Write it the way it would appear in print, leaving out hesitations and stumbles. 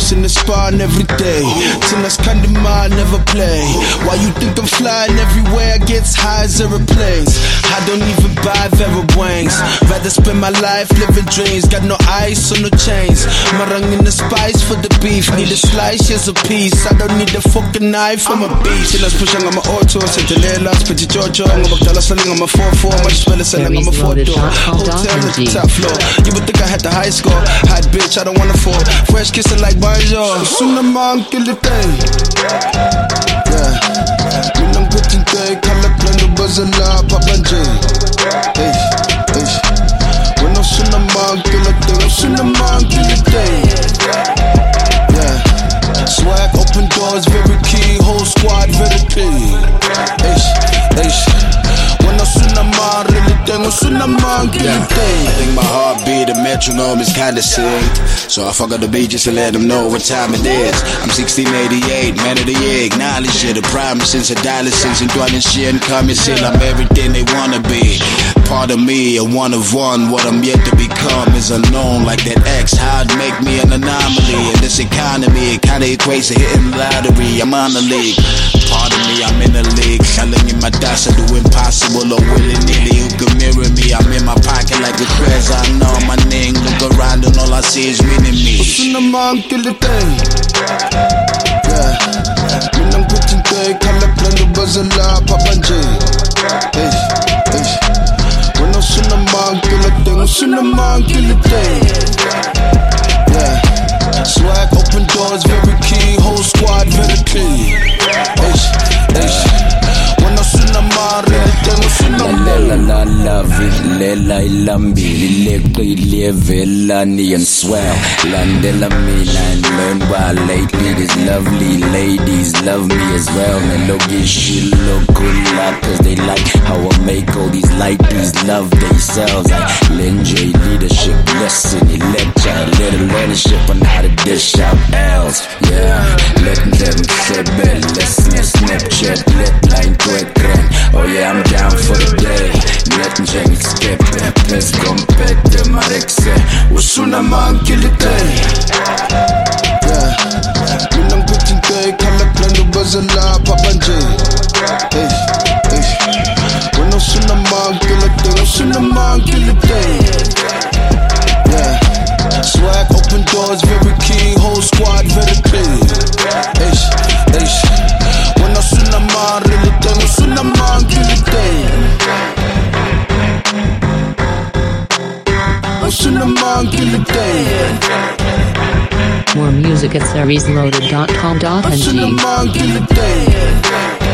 in the spine every day. Tonight's kind of mine, never play. Why you think I'm flying everywhere? I get high as airplanes. I don't even buy Vera Wings. Rather spend my life living dreams. Got no ice or no chains. Marang in the spice for the beef. Need a slice, here's a piece. I don't need a fucking knife from a beast. Sinas pushing on my auto. Sentinela, Spitty Jojo. I'm about to selling on my 4-4. My spell is selling on my 4-door. Hotel at the top floor. You would think I had the high score. Hot bitch, I don't wanna fall. Fresh kissing like Bonjour. Soon I'm on kill the thing. Yeah. When I'm putting day, color plan the buzzer la Papanje. Hey, hey. When I'm soon I'm on kill the thing. I'm soon I'm on kill the thing. Yeah. Swag, open doors, very key. Whole squad, very clean. Hey, hey. When I'm soon I'm on really thing. I'm soon I'm on kill the thing. I think my heartbeat, the metronome is kinda sick. So I fuck up the beat just to let them know what time it is. I'm 1688, man of the year. Acknowledge it, a prime since adolescence and dwelling shit and coming sin. I'm everything they wanna be. Part of me, a one of one. What I'm yet to become is unknown. Like that X, how it make me an anomaly. In this economy, it kinda equates to hitting the lottery. I'm on the league. Part of me, I'm in the league. Selling in my dice, I do impossible or willy-nilly. Who can mirror me? I'm in my pocket like a treasure. I know my name. Look around and all I see is winning me. Soon I'm on kill the thing. Yeah. When I'm putting day, color plan the buzzer la Papanje. Hey, hey. When I'm soon I'm on kill the thing. Soon I'm on kill the thing. Yeah. Swag, open doors, very key. Whole squad, very clean. Hey, hey. When I'm soon I'm on really thing. Soon I'm on. La love it, lela ilambili, leqile velani and swell. Landela Milan, learn why lately these lovely ladies love me as well. And look at shit, look good luck, cause they like how I make all these ladies love themselves. I lend you leadership lesson, lecture, little leadership on how to dish out L's. Yeah, let them say bell, let's Snapchat, let line to a grand. Oh yeah, I'm down for the day. Let me check it, skip it, let's compete the Marexe. Usuna man kill the day. Yeah. When I'm putting day, color plan the buzzer la Papanje. Hey, hey. When I'm soon I'm on kill the day. I'm soon I'm on kill the day. Yeah. Swag, open doors, very key. Whole squad, very clean. Hey, hey. When I'm soon I'm on really thing. I'm soon I'm on kill the day. More music at seriesloaded.com.ng.